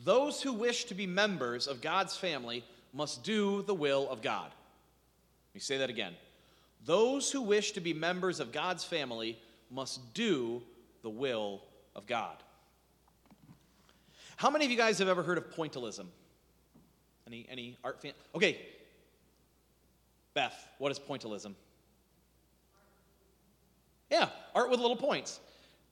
those who wish to be members of God's family must do the will of God. Let me say that again. Those who wish to be members of God's family must do the will of God. How many of you guys have ever heard of pointillism? Any art fan? Okay. Beth, what is pointillism? Yeah, art with little points.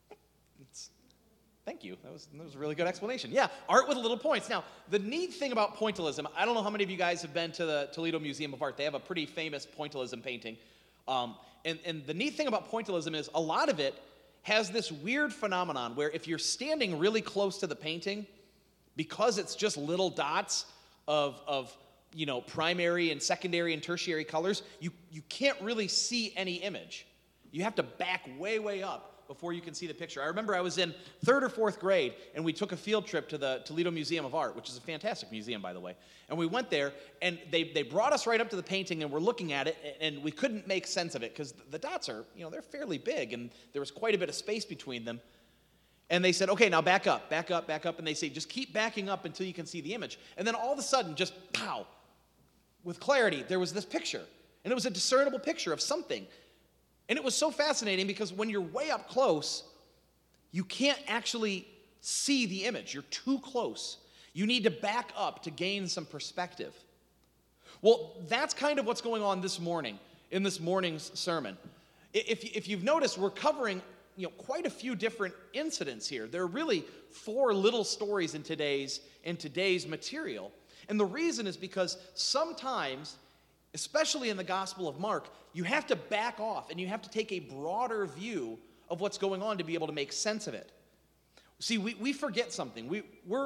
Thank you. That was a really good explanation. Yeah, art with little points. Now, the neat thing about pointillism, I don't know how many of you guys have been to the Toledo Museum of Art. They have a pretty famous pointillism painting. And the neat thing about pointillism is a lot of it has this weird phenomenon where if you're standing really close to the painting, because it's just little dots of primary and secondary and tertiary colors, you can't really see any image. You have to back way up before you can see the picture. I remember I was in 3rd or 4th grade, and we took a field trip to the Toledo Museum of Art, which is a fantastic museum, by the way. And we went there, and they brought us right up to the painting, and we're looking at it, and we couldn't make sense of it, because the dots are, they're fairly big, and there was quite a bit of space between them. And they said, okay, now back up, and they say, just keep backing up until you can see the image. And then all of a sudden, just pow, with clarity, there was this picture. And it was a discernible picture of something. And it was so fascinating because when you're way up close, you can't actually see the image. You're too close. You need to back up to gain some perspective. Well, that's kind of what's going on this morning, in this morning's sermon. If you've noticed, we're covering quite a few different incidents here. There are really 4 little stories in today's material. And the reason is because sometimes, especially in the Gospel of Mark, you have to back off and you have to take a broader view of what's going on to be able to make sense of it. See, we forget something.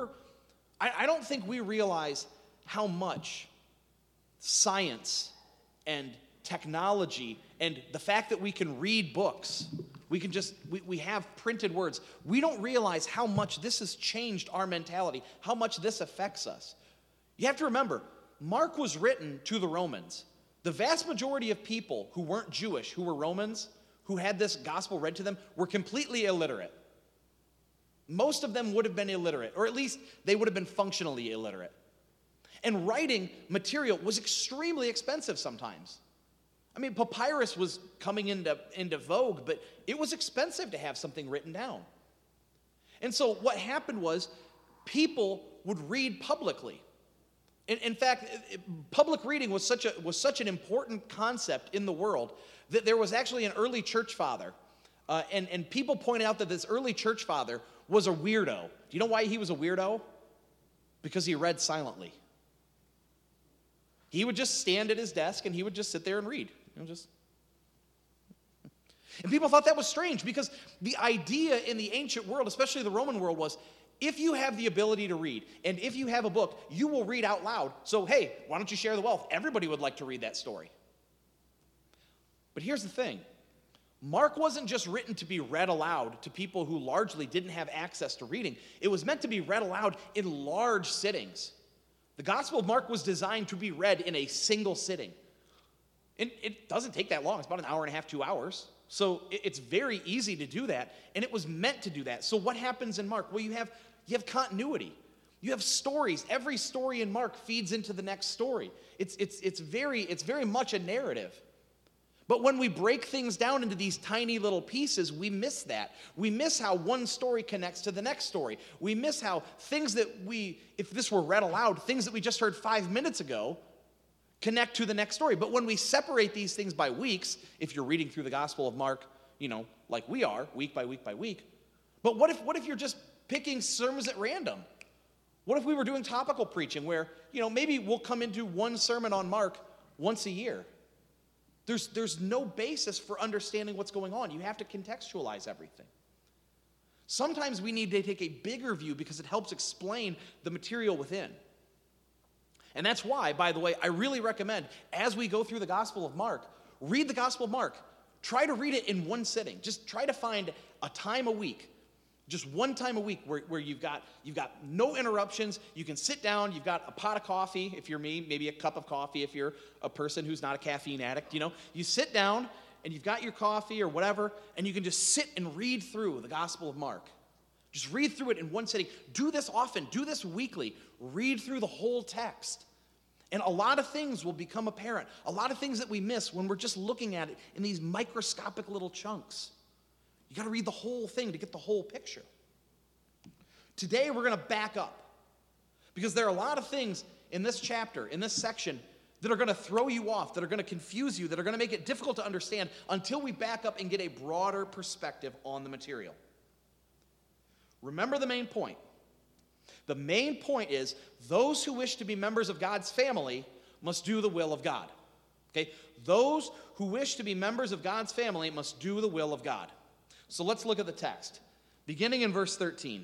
I don't think we realize how much science and technology and the fact that we can read books, we have printed words. We don't realize how much this has changed our mentality, how much this affects us. You have to remember, Mark was written to the Romans. The vast majority of people who weren't Jewish, who were Romans, who had this gospel read to them, were completely illiterate. Most of them would have been illiterate, or at least they would have been functionally illiterate. And writing material was extremely expensive sometimes. I mean, papyrus was coming into vogue, but it was expensive to have something written down. And so what happened was people would read publicly. In fact, public reading was such an important concept in the world that there was actually an early church father, and people pointed out that this early church father was a weirdo. Do you know why he was a weirdo? Because he read silently. He would just stand at his desk and he would just sit there and read. And people thought that was strange because the idea in the ancient world, especially the Roman world, was if you have the ability to read, and if you have a book, you will read out loud. So, hey, why don't you share the wealth? Everybody would like to read that story. But here's the thing. Mark wasn't just written to be read aloud to people who largely didn't have access to reading. It was meant to be read aloud in large sittings. The Gospel of Mark was designed to be read in a single sitting. And it doesn't take that long. It's about an hour and a half, 2 hours. So it's very easy to do that, and it was meant to do that. So what happens in Mark? Well, you have continuity. You have stories. Every story in Mark feeds into the next story. It's very much a narrative. But when we break things down into these tiny little pieces, we miss that. We miss how one story connects to the next story. We miss how things that if this were read aloud, things that we just heard 5 minutes ago connect to the next story. But when we separate these things by weeks, if you're reading through the Gospel of Mark, like we are, week by week by week, but what if you're just picking sermons at random? What if we were doing topical preaching where, maybe we'll come into one sermon on Mark once a year? There's no basis for understanding what's going on. You have to contextualize everything. Sometimes we need to take a bigger view because it helps explain the material within. And that's why, by the way, I really recommend, as we go through the Gospel of Mark, read the Gospel of Mark. Try to read it in one sitting. Just try to find a time a week, just one time a week where you've got no interruptions. You can sit down. You've got a pot of coffee, if you're me, maybe a cup of coffee if you're a person who's not a caffeine addict. You sit down and you've got your coffee or whatever, and you can just sit and read through the Gospel of Mark. Just read through it in one sitting. Do this often. Do this weekly. Read through the whole text. And a lot of things will become apparent. A lot of things that we miss when we're just looking at it in these microscopic little chunks. You got to read the whole thing to get the whole picture. Today we're going to back up because there are a lot of things in this chapter, in this section, that are going to throw you off, that are going to confuse you, that are going to make it difficult to understand until we back up and get a broader perspective on the material. Remember the main point. The main point is those who wish to be members of God's family must do the will of God. Okay? Those who wish to be members of God's family must do the will of God. So let's look at the text, beginning in verse 13.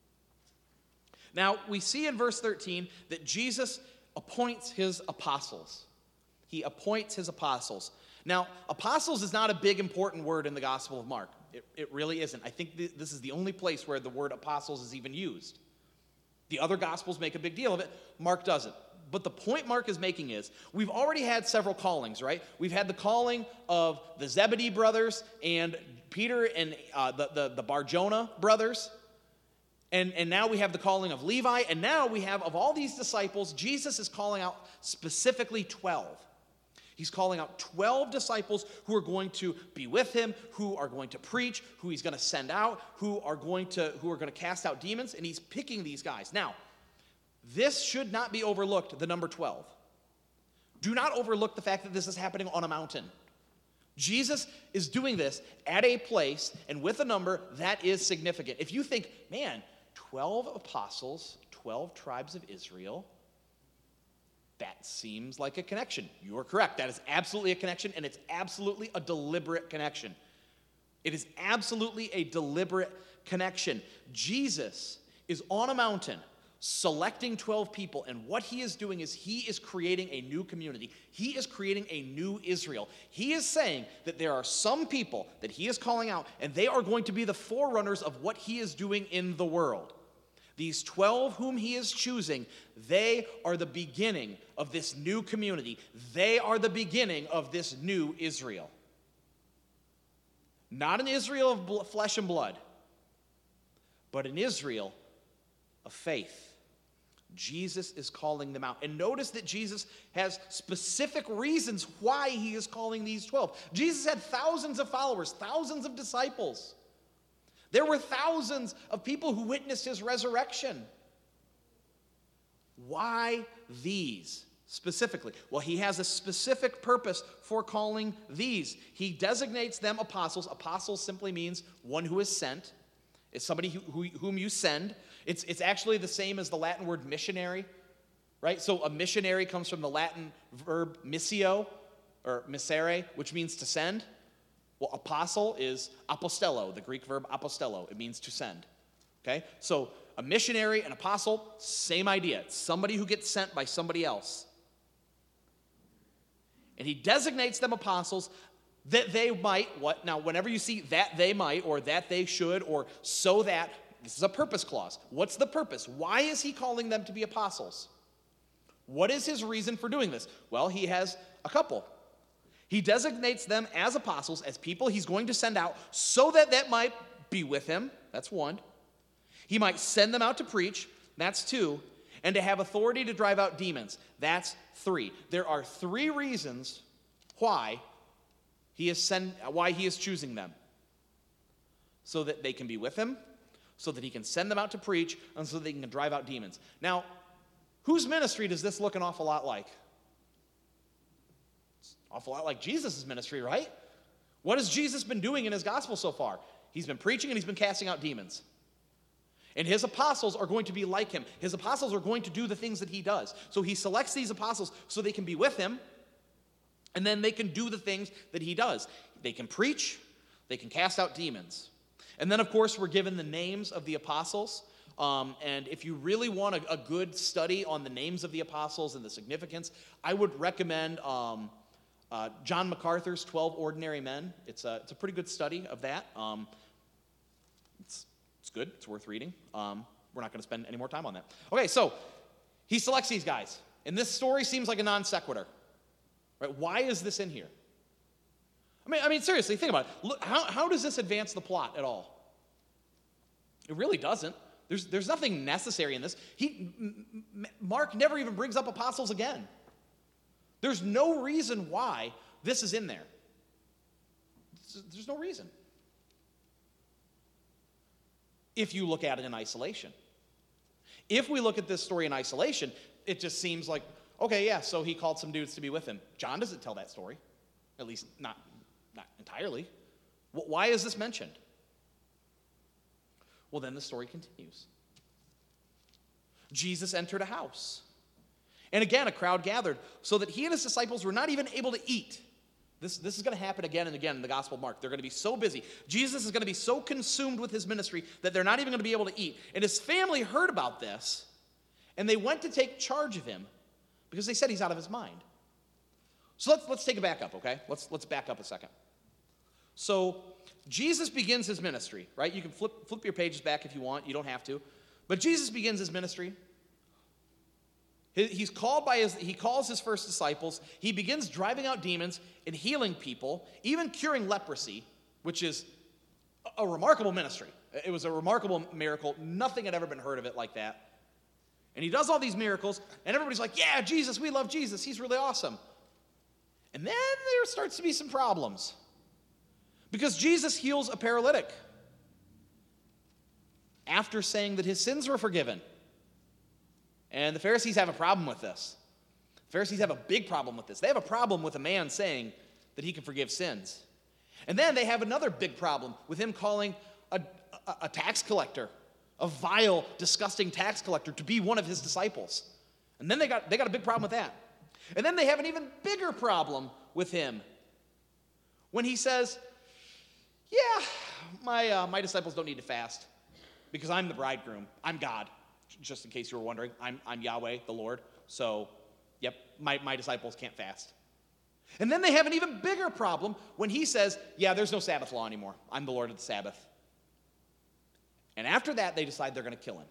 Now, we see in verse 13 that Jesus appoints his apostles. He appoints his apostles. Now, apostles is not a big, important word in the Gospel of Mark. It really isn't. I think this is the only place where the word apostles is even used. The other Gospels make a big deal of it. Mark doesn't. But the point Mark is making is, we've already had several callings, right? We've had the calling of the Zebedee brothers and Peter and the Bar-Jonah brothers. And now we have the calling of Levi. And now we have, of all these disciples, Jesus is calling out specifically 12. He's calling out 12 disciples who are going to be with him, who are going to preach, who he's going to send out, who are going to cast out demons, and he's picking these guys. Now, this should not be overlooked, the number 12. Do not overlook the fact that this is happening on a mountain. Jesus is doing this at a place and with a number that is significant. If you think, man, 12 apostles, 12 tribes of Israel, that seems like a connection. You are correct. That is absolutely a connection, and it's absolutely a deliberate connection. It is absolutely a deliberate connection. Jesus is on a mountain selecting 12 people, and what he is doing is he is creating a new community. He is creating a new Israel. He is saying that there are some people that he is calling out, and they are going to be the forerunners of what he is doing in the world. These 12 whom he is choosing, they are the beginning of this new community. They are the beginning of this new Israel. Not an Israel of flesh and blood, but an Israel of faith. Jesus is calling them out. And notice that Jesus has specific reasons why he is calling these 12. Jesus had thousands of followers, thousands of disciples. There were thousands of people who witnessed his resurrection. Why these specifically? Well, he has a specific purpose for calling these. He designates them apostles. Apostles simply means one who is sent. It's somebody whom you send. It's actually the same as the Latin word missionary, right? So a missionary comes from the Latin verb missio, or missere, which means to send. Well, apostle is apostello, the Greek verb apostello. It means to send, okay? So a missionary, an apostle, same idea. It's somebody who gets sent by somebody else. And he designates them apostles that they might, what? Now, whenever you see that they might, or that they should, or so that, this is a purpose clause. What's the purpose? Why is he calling them to be apostles? What is his reason for doing this? Well, he has a couple. He designates them as apostles, as people he's going to send out, so that might be with him. That's one. He might send them out to preach. That's two. And to have authority to drive out demons. That's three. There are three reasons why he is choosing them. So that they can be with him, so that he can send them out to preach, and so that they can drive out demons. Now, whose ministry does this look an awful lot like? Awful lot like Jesus' ministry, right? What has Jesus been doing in his gospel so far? He's been preaching and he's been casting out demons. And his apostles are going to be like him. His apostles are going to do the things that he does. So he selects these apostles so they can be with him, and then they can do the things that he does. They can preach, they can cast out demons. And then, of course, we're given the names of the apostles. And if you really want a good study on the names of the apostles and the significance, I would recommend John MacArthur's 12 Ordinary Men. It's a pretty good study of that. It's good. It's worth reading. We're not going to spend any more time on that. Okay, so he selects these guys. And this story seems like a non sequitur. Right? Why is this in here? I mean, seriously, think about it. Look, how does this advance the plot at all? It really doesn't. There's nothing necessary in this. Mark never even brings up apostles again. There's no reason why this is in there. There's no reason. If you look at it in isolation. If we look at this story in isolation, it just seems like, okay, yeah, so he called some dudes to be with him. John doesn't tell that story, at least not entirely. Why is this mentioned? Well, then the story continues. Jesus entered a house. And again, a crowd gathered so that he and his disciples were not even able to eat. This is going to happen again and again in the Gospel of Mark. They're going to be so busy. Jesus is going to be so consumed with his ministry that they're not even going to be able to eat. And his family heard about this, and they went to take charge of him because they said he's out of his mind. So let's take it back up, okay? Let's back up a second. So Jesus begins his ministry, right? You can flip your pages back if you want. You don't have to. But Jesus begins his ministry. He calls his first disciples. He begins driving out demons and healing people, even curing leprosy, which is a remarkable ministry. It was a remarkable miracle. Nothing had ever been heard of it like that. And he does all these miracles, and everybody's like, yeah, Jesus, we love Jesus. He's really awesome. And then there starts to be some problems. Because Jesus heals a paralytic after saying that his sins were forgiven. And the Pharisees have a problem with this. The Pharisees have a big problem with this. They have a problem with a man saying that he can forgive sins. And then they have another big problem with him calling a tax collector, a vile, disgusting tax collector, to be one of his disciples. And then they got a big problem with that. And then they have an even bigger problem with him when he says, yeah, my disciples don't need to fast because I'm the bridegroom. I'm God. Just in case you were wondering, I'm Yahweh, the Lord. So, yep, my disciples can't fast. And then they have an even bigger problem when he says, yeah, there's no Sabbath law anymore. I'm the Lord of the Sabbath. And after that, they decide they're going to kill him.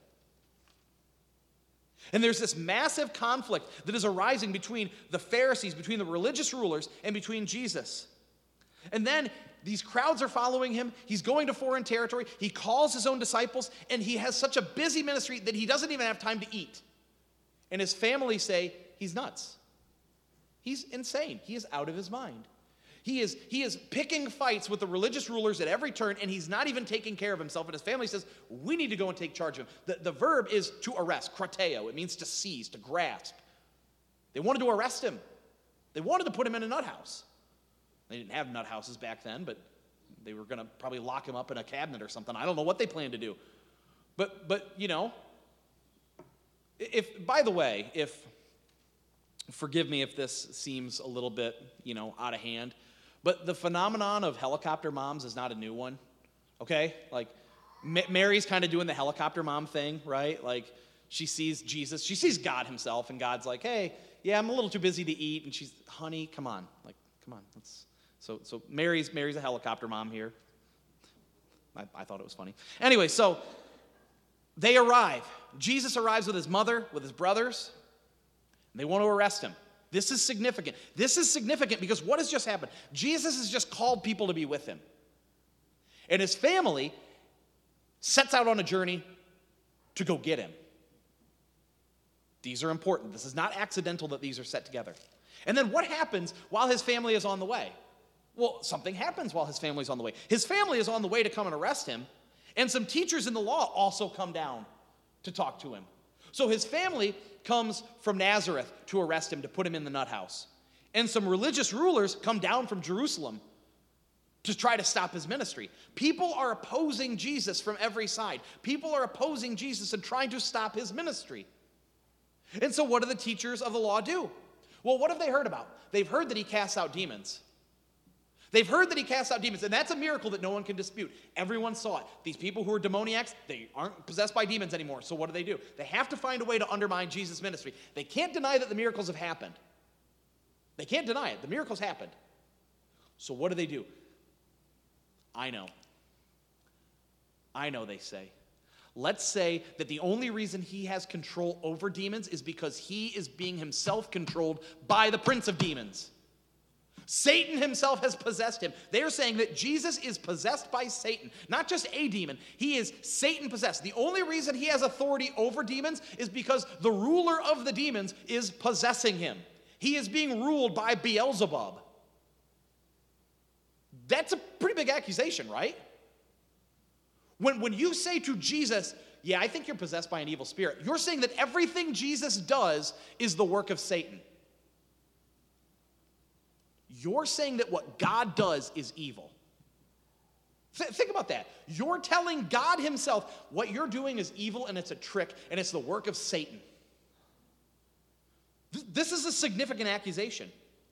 And there's this massive conflict that is arising between the Pharisees, between the religious rulers, and between Jesus. And then these crowds are following him. He's going to foreign territory. He calls his own disciples, and he has such a busy ministry that he doesn't even have time to eat. And his family say, he's nuts. He's insane. He is out of his mind. He is picking fights with the religious rulers at every turn, and he's not even taking care of himself. And his family says, we need to go and take charge of him. The verb is to arrest, krateo. It means to seize, to grasp. They wanted to arrest him. They wanted to put him in a nut house. They didn't have nut houses back then, but they were going to probably lock him up in a cabinet or something. I don't know what they planned to do. But you know, by the way, forgive me if this seems a little bit, out of hand, but the phenomenon of helicopter moms is not a new one, okay? Like, Mary's kind of doing the helicopter mom thing, right? Like, she sees Jesus, she sees God himself, and God's like, hey, yeah, I'm a little too busy to eat, and she's, honey, come on, let's... So Mary's a helicopter mom here. I thought it was funny. Anyway, so they arrive. Jesus arrives with his mother, with his brothers, and they want to arrest him. This is significant. This is significant because what has just happened? Jesus has just called people to be with him. And his family sets out on a journey to go get him. These are important. This is not accidental that these are set together. And then what happens while his family is on the way? Well, something happens while his family's on the way. His family is on the way to come and arrest him, and some teachers in the law also come down to talk to him. So his family comes from Nazareth to arrest him, to put him in the nut house. And some religious rulers come down from Jerusalem to try to stop his ministry. People are opposing Jesus from every side. People are opposing Jesus and trying to stop his ministry. And so what do the teachers of the law do? Well, what have they heard about? They've heard that he casts out demons. They've heard that he casts out demons, and that's a miracle that no one can dispute. Everyone saw it. These people who are demoniacs, they aren't possessed by demons anymore, so what do? They have to find a way to undermine Jesus' ministry. They can't deny that the miracles have happened. They can't deny it. The miracles happened. So what do? I know, they say. Let's say that the only reason he has control over demons is because he is being himself controlled by the prince of demons. Satan himself has possessed him. They're saying that Jesus is possessed by Satan, not just a demon. He is Satan possessed. The only reason he has authority over demons is because the ruler of the demons is possessing him. He is being ruled by Beelzebub. That's a pretty big accusation, right? When you say to Jesus, yeah, I think you're possessed by an evil spirit, you're saying that everything Jesus does is the work of Satan. You're saying that what God does is evil. Think about that. You're telling God himself what you're doing is evil and it's a trick and it's the work of Satan. This is a significant accusation.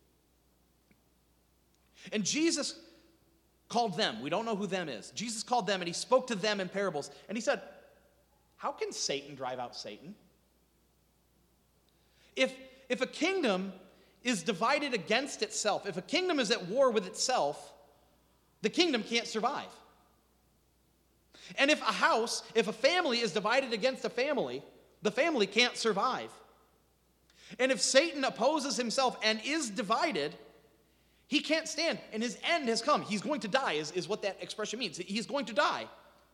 And Jesus called them. We don't know who them is. Jesus called them and he spoke to them in parables. And he said, how can Satan drive out Satan? If a kingdom is divided against itself, if a kingdom is at war with itself, the kingdom can't survive. And if a family is divided against a family, the family can't survive. And if Satan opposes himself and is divided, he can't stand, and his end has come. He's going to die, is what that expression means. He's going to die.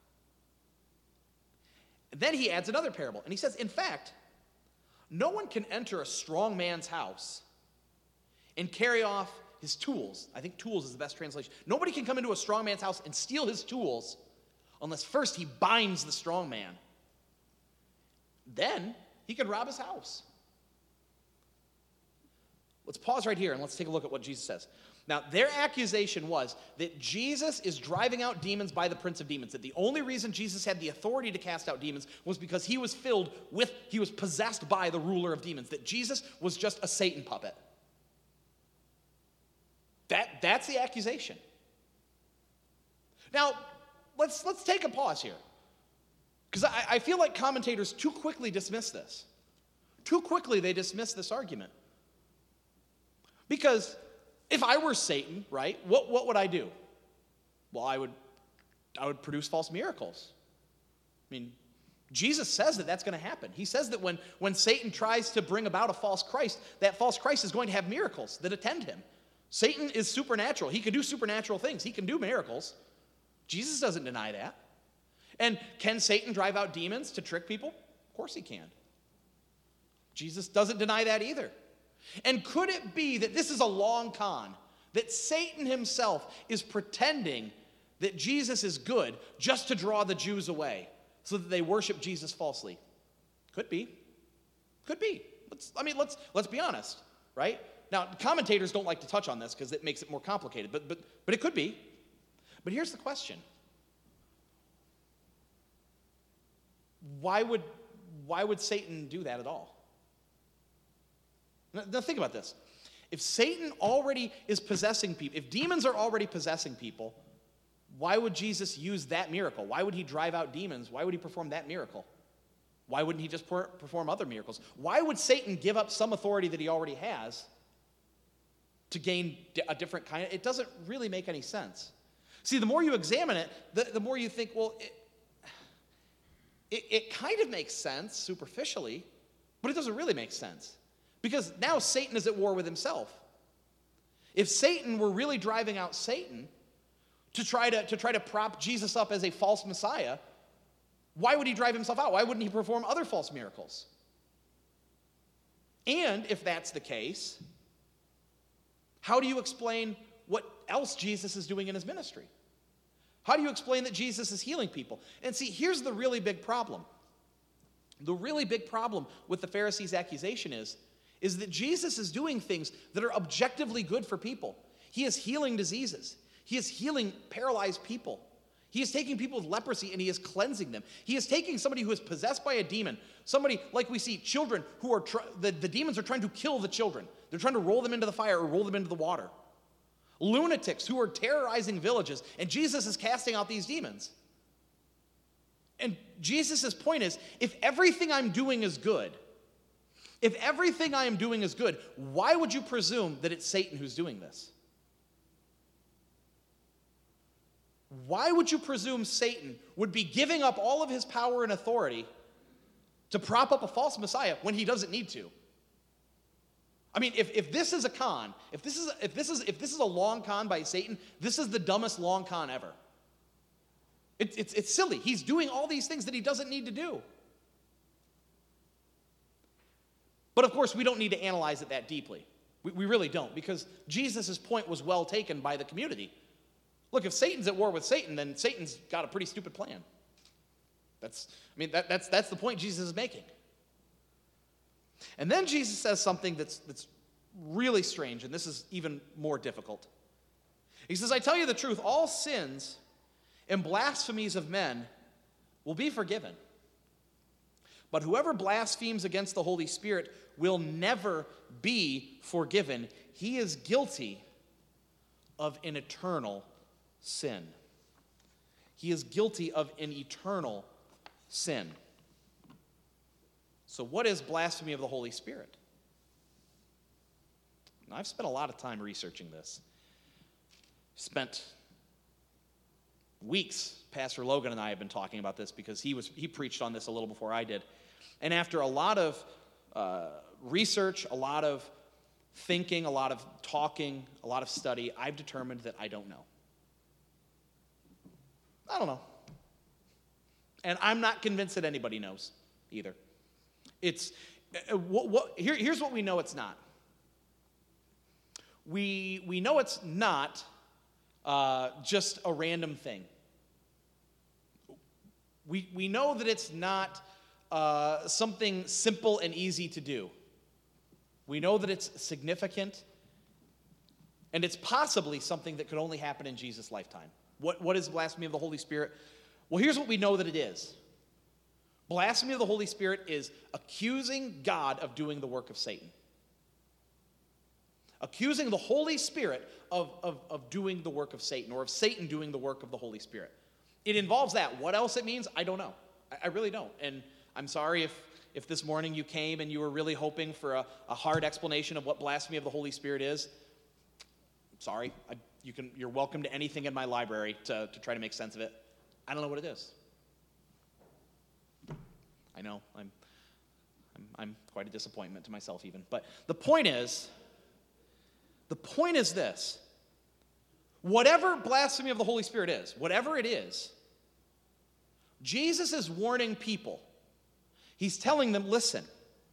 And then he adds another parable, and he says, in fact, no one can enter a strong man's house and carry off his tools. I think tools is the best translation. Nobody can come into a strong man's house and steal his tools unless first he binds the strong man. Then he can rob his house. Let's pause right here and let's take a look at what Jesus says. Now, their accusation was that Jesus is driving out demons by the prince of demons, that the only reason Jesus had the authority to cast out demons was because he was possessed by the ruler of demons, that Jesus was just a Satan puppet. That's the accusation. Now, let's take a pause here, because I feel like commentators too quickly dismiss this. Too quickly they dismiss this argument. Because if I were Satan, right, what would I do? Well, I would produce false miracles. I mean, Jesus says that that's going to happen. He says that when Satan tries to bring about a false Christ, that false Christ is going to have miracles that attend him. Satan is supernatural. He can do supernatural things. He can do miracles. Jesus doesn't deny that. And can Satan drive out demons to trick people? Of course he can. Jesus doesn't deny that either. And could it be that this is a long con, that Satan himself is pretending that Jesus is good just to draw the Jews away so that they worship Jesus falsely? Could be. Could be. Let's be honest, right? Now, commentators don't like to touch on this because it makes it more complicated, but it could be. But here's the question. Why would Satan do that at all? Now think about this. If Satan already is possessing people, if demons are already possessing people, why would Jesus use that miracle? Why would he drive out demons? Why would he perform that miracle? Why wouldn't he just perform other miracles? Why would Satan give up some authority that he already has to gain a different kind? It doesn't really make any sense. See, the more you examine it, the more you think, well, it kind of makes sense superficially, but it doesn't really make sense. Because now Satan is at war with himself. If Satan were really driving out Satan to try to prop Jesus up as a false Messiah, why would he drive himself out? Why wouldn't he perform other false miracles? And if that's the case, how do you explain what else Jesus is doing in his ministry? How do you explain that Jesus is healing people? And see, here's the really big problem. The really big problem with the Pharisees' accusation is that Jesus is doing things that are objectively good for people. He is healing diseases. He is healing paralyzed people. He is taking people with leprosy and he is cleansing them. He is taking somebody who is possessed by a demon, somebody like we see children who are, the demons are trying to kill the children. They're trying to roll them into the fire or roll them into the water. Lunatics who are terrorizing villages, and Jesus is casting out these demons. And Jesus' point is, if everything I'm doing is good, why would you presume that it's Satan who's doing this? Why would you presume Satan would be giving up all of his power and authority to prop up a false Messiah when he doesn't need to? I mean, if this is a con, if this is a long con by Satan, this is the dumbest long con ever. It's silly. He's doing all these things that he doesn't need to do. But of course, we don't need to analyze it that deeply. We really don't, because Jesus' point was well taken by the community. Look, if Satan's at war with Satan, then Satan's got a pretty stupid plan. That's the point Jesus is making. And then Jesus says something that's really strange, and this is even more difficult. He says, I tell you the truth, all sins and blasphemies of men will be forgiven. But whoever blasphemes against the Holy Spirit will never be forgiven. He is guilty of an eternal sin. He is guilty of an eternal sin. So what is blasphemy of the Holy Spirit? Now, I've spent a lot of time researching this. Spent weeks. Pastor Logan and I have been talking about this because he preached on this a little before I did. And after a lot of research, a lot of thinking, a lot of talking, a lot of study, I've determined that I don't know. I don't know. And I'm not convinced that anybody knows either. Here's what we know it's not. We know it's not just a random thing. We know that it's not something simple and easy to do. We know that it's significant, and it's possibly something that could only happen in Jesus' lifetime. What is blasphemy of the Holy Spirit? Well, here's what we know that it is. Blasphemy of the Holy Spirit is accusing God of doing the work of Satan. Accusing the Holy Spirit of doing the work of Satan, or of Satan doing the work of the Holy Spirit. It involves that. What else it means, I don't know. I really don't. And I'm sorry if this morning you came and you were really hoping for a hard explanation of what blasphemy of the Holy Spirit is. Sorry. You're welcome to anything in my library to try to make sense of it. I don't know what it is. I know. I'm quite a disappointment to myself even. But the point is this. Whatever blasphemy of the Holy Spirit is, whatever it is, Jesus is warning people. He's telling them, listen,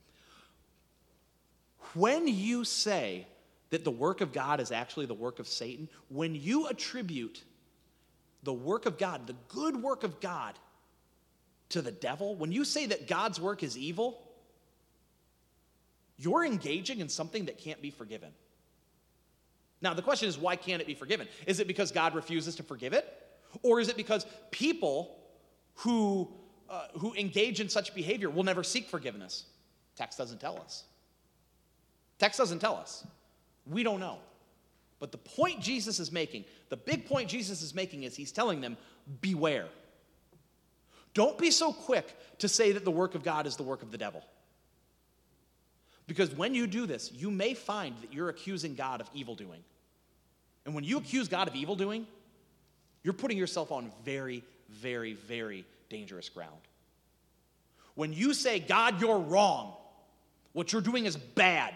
when you say that the work of God is actually the work of Satan, when you attribute the work of God, the good work of God, to the devil, when you say that God's work is evil, you're engaging in something that can't be forgiven. Now, the question is, why can't it be forgiven? Is it because God refuses to forgive it? Or is it because people who engage in such behavior will never seek forgiveness? Text doesn't tell us. Text doesn't tell us. We don't know. But the point Jesus is making, the big point Jesus is making is he's telling them, beware. Don't be so quick to say that the work of God is the work of the devil. Because when you do this, you may find that you're accusing God of evildoing. And when you accuse God of evildoing, you're putting yourself on very, very, very dangerous ground. When you say, God, you're wrong, what you're doing is bad,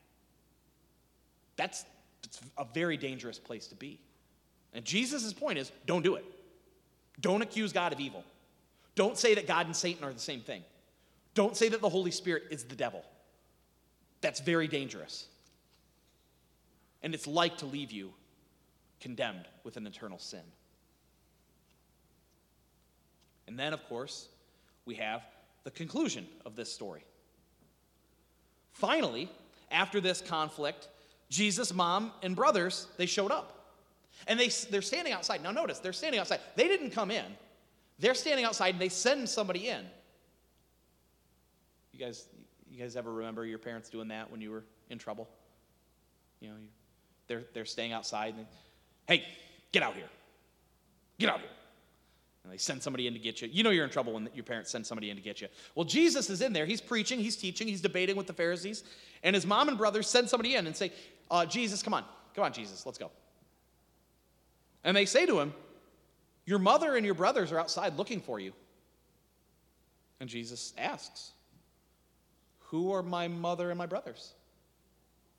that's a very dangerous place to be. And Jesus' point is, don't do it. Don't accuse God of evil. Don't say that God and Satan are the same thing. Don't say that the Holy Spirit is the devil. That's very dangerous. And it's like to leave you condemned with an eternal sin. And then, of course, we have the conclusion of this story. Finally, after this conflict, Jesus' mom and brothers, they showed up. And they're standing outside. Now notice, they're standing outside. They didn't come in. They're standing outside and they send somebody in. You guys ever remember your parents doing that when you were in trouble? You know, they're staying outside and hey, get out here. Get out here. And they send somebody in to get you. You know you're in trouble when your parents send somebody in to get you. Well, Jesus is in there. He's preaching, he's teaching, he's debating with the Pharisees. And his mom and brothers send somebody in and say, Jesus, come on. Come on, Jesus, let's go. And they say to him, your mother and your brothers are outside looking for you. And Jesus asks, who are my mother and my brothers?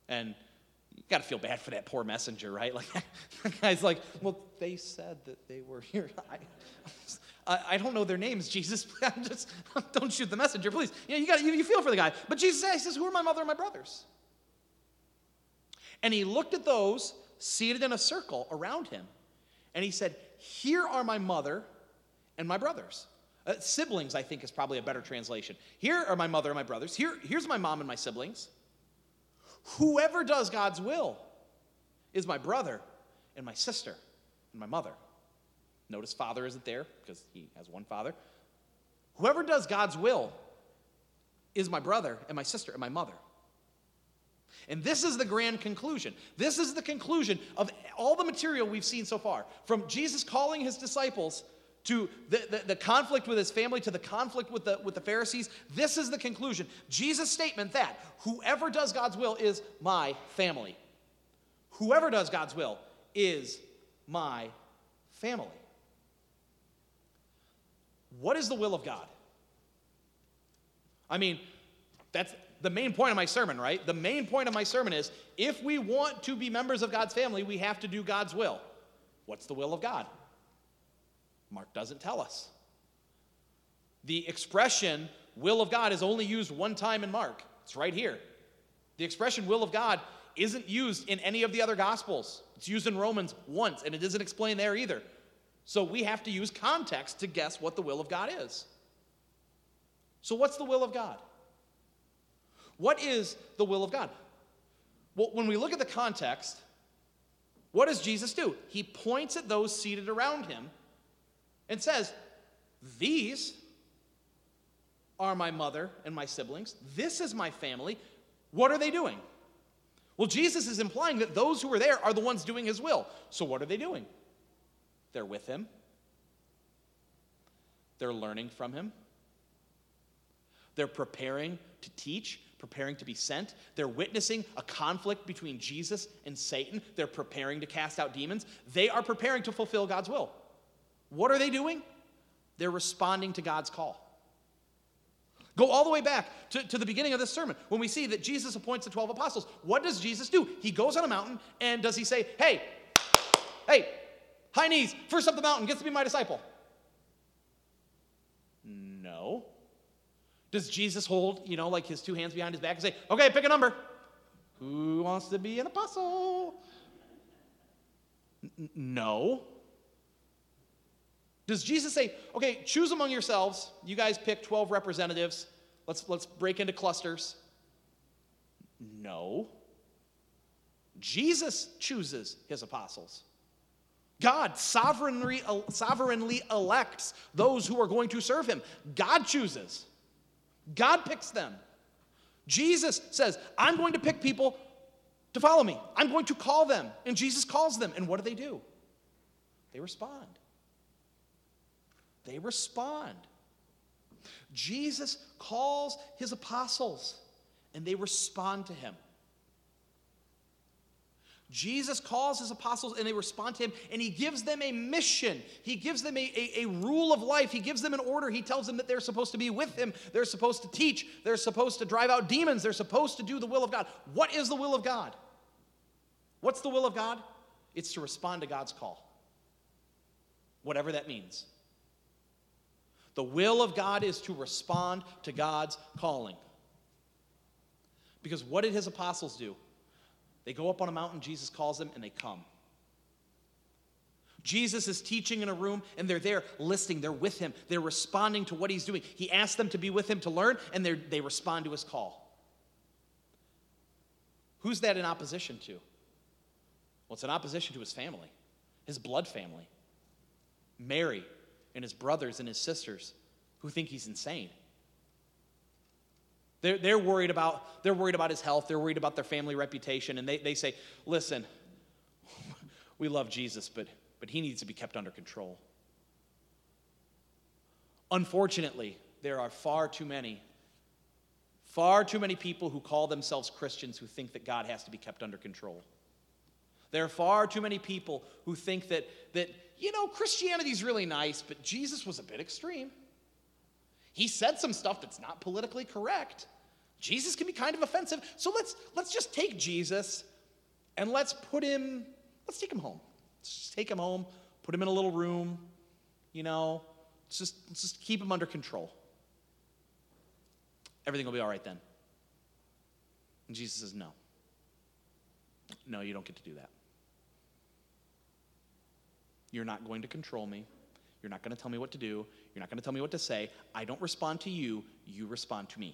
And you got to feel bad for that poor messenger, right? Like, the guy's like, well, they said that they were here. I don't know their names, Jesus. Don't shoot the messenger, please. You feel for the guy. But Jesus says, who are my mother and my brothers? And he looked at those seated in a circle around him, and he said, here are my mother and my brothers. Siblings, I think, is probably a better translation. Here are my mother and my brothers. Here's my mom and my siblings. Whoever does God's will is my brother and my sister and my mother. Notice father isn't there because he has one father. Whoever does God's will is my brother and my sister and my mother. And this is the grand conclusion. This is the conclusion of all the material we've seen so far. From Jesus calling his disciples to the conflict with his family, to the conflict with the Pharisees. This is the conclusion. Jesus' statement that whoever does God's will is my family. Whoever does God's will is my family. What is the will of God? I mean, that's the main point of my sermon, right? The main point of my sermon is, if we want to be members of God's family, we have to do God's will. What's the will of God? Mark doesn't tell us. The expression will of God is only used one time in Mark. It's right here. The expression will of God isn't used in any of the other Gospels. It's used in Romans once, and it isn't explained there either. So we have to use context to guess what the will of God is. So what's the will of God? What is the will of God? Well, when we look at the context, what does Jesus do? He points at those seated around him and says, these are my mother and my siblings. This is my family. What are they doing? Well, Jesus is implying that those who are there are the ones doing his will. So what are they doing? They're with him. They're learning from him. They're preparing to teach, preparing to be sent. They're witnessing a conflict between Jesus and Satan. They're preparing to cast out demons. They are preparing to fulfill God's will. What are they doing? They're responding to God's call. Go all the way back to the beginning of this sermon when we see that Jesus appoints the 12 apostles. What does Jesus do? He goes on a mountain, and does he say, hey, high knees, first up the mountain, gets to be my disciple? No. Does Jesus hold, like his two hands behind his back and say, okay, pick a number. Who wants to be an apostle? No. Does Jesus say, okay, choose among yourselves. You guys pick 12 representatives. Let's break into clusters. No. Jesus chooses his apostles. God sovereignly elects those who are going to serve him. God chooses. God picks them. Jesus says, I'm going to pick people to follow me. I'm going to call them. And Jesus calls them. And what do? They respond. They respond. Jesus calls his apostles, and they respond to him. Jesus calls his apostles, and they respond to him, and he gives them a mission. He gives them a rule of life. He gives them an order. He tells them that they're supposed to be with him. They're supposed to teach. They're supposed to drive out demons. They're supposed to do the will of God. What is the will of God? What's the will of God? It's to respond to God's call, whatever that means. The will of God is to respond to God's calling. Because what did his apostles do? They go up on a mountain, Jesus calls them, and they come. Jesus is teaching in a room, and they're there listening. They're with him. They're responding to what he's doing. He asks them to be with him to learn, and they respond to his call. Who's that in opposition to? Well, it's in opposition to his family, his blood family. Mary and his brothers and his sisters who think he's insane. They're worried about his health. They're worried about their family reputation. And they say, listen, we love Jesus, but he needs to be kept under control. Unfortunately, there are far too many people who call themselves Christians who think that God has to be kept under control. There are far too many people who think that Christianity's really nice, but Jesus was a bit extreme. He said some stuff that's not politically correct. Jesus can be kind of offensive. So let's just take Jesus and let's take him home. Let's just take him home, put him in a little room, let's just keep him under control. Everything will be all right then. And Jesus says, no. No, you don't get to do that. You're not going to control me. You're not going to tell me what to do. You're not going to tell me what to say. I don't respond to you. You respond to me.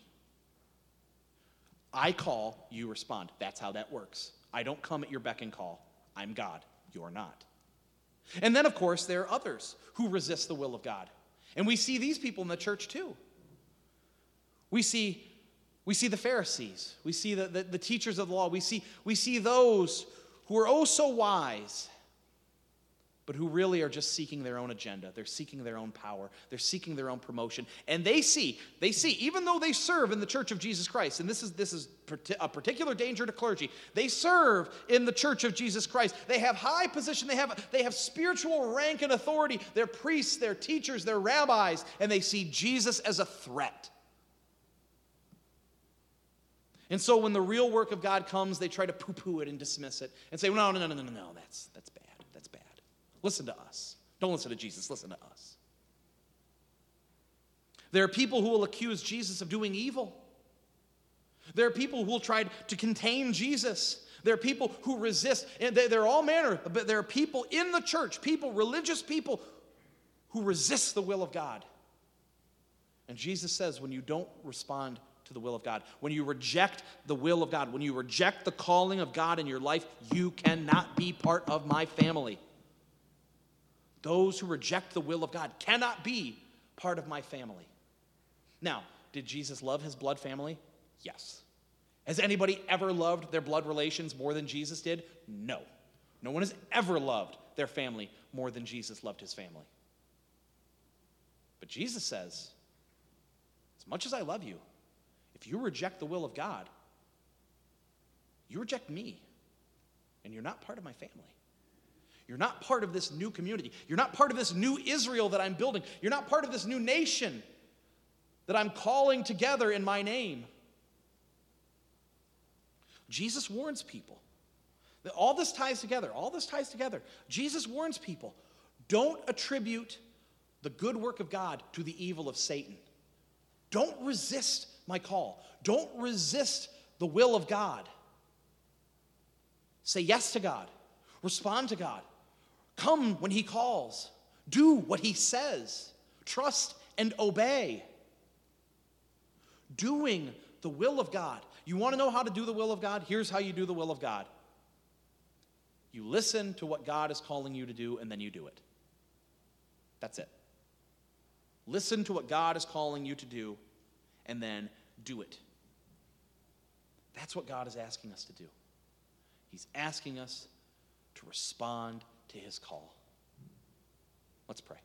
I call, you respond. That's how that works. I don't come at your beck and call. I'm God. You're not. And then, of course, there are others who resist the will of God. And we see these people in the church too. We see the Pharisees. We see the teachers of the law. We see those who are oh so wise, but who really are just seeking their own agenda. They're seeking their own power. They're seeking their own promotion. And they see, even though they serve in the Church of Jesus Christ, and this is a particular danger to clergy, they serve in the Church of Jesus Christ. They have high position. They have spiritual rank and authority. They're priests, they're teachers, they're rabbis, and they see Jesus as a threat. And so when the real work of God comes, they try to poo-poo it and dismiss it and say, no, that's bad. That's bad. Listen to us. Don't listen to Jesus. Listen to us. There are people who will accuse Jesus of doing evil. There are people who will try to contain Jesus. There are people who resist. And they're all manner. But there are people in the church, religious people, who resist the will of God. And Jesus says, when you don't respond to the will of God, when you reject the will of God, when you reject the calling of God in your life, you cannot be part of my family. Those who reject the will of God cannot be part of my family. Now, did Jesus love his blood family? Yes. Has anybody ever loved their blood relations more than Jesus did? No. No one has ever loved their family more than Jesus loved his family. But Jesus says, as much as I love you, if you reject the will of God, you reject me, and you're not part of my family. You're not part of this new community. You're not part of this new Israel that I'm building. You're not part of this new nation that I'm calling together in my name. Jesus warns people. All this ties together. All this ties together. Jesus warns people, don't attribute the good work of God to the evil of Satan. Don't resist my call. Don't resist the will of God. Say yes to God. Respond to God. Come when he calls. Do what he says. Trust and obey. Doing the will of God. You want to know how to do the will of God? Here's how you do the will of God. You listen to what God is calling you to do, and then you do it. That's it. Listen to what God is calling you to do, and then do it. That's what God is asking us to do. He's asking us to respond to his call. Let's pray.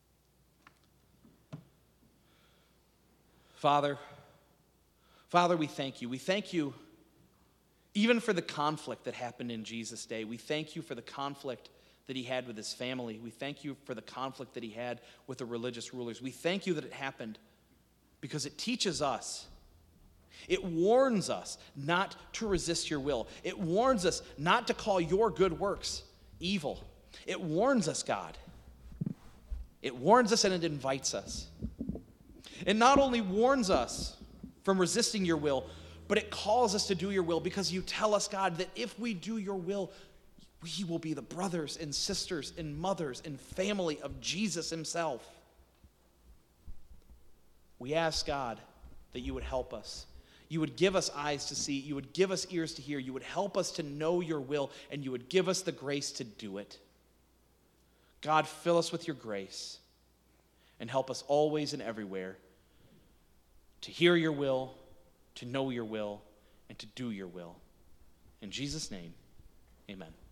Father, we thank you. We thank you even for the conflict that happened in Jesus' day. We thank you for the conflict that he had with his family. We thank you for the conflict that he had with the religious rulers. We thank you that it happened because it teaches us. It warns us not to resist your will. It warns us not to call your good works evil. It warns us, God. It warns us and it invites us. It not only warns us from resisting your will, but it calls us to do your will because you tell us, God, that if we do your will, we will be the brothers and sisters and mothers and family of Jesus himself. We ask, God, that you would help us. You would give us eyes to see. You would give us ears to hear. You would help us to know your will, and you would give us the grace to do it. God, fill us with your grace and help us always and everywhere to hear your will, to know your will, and to do your will. In Jesus' name, amen.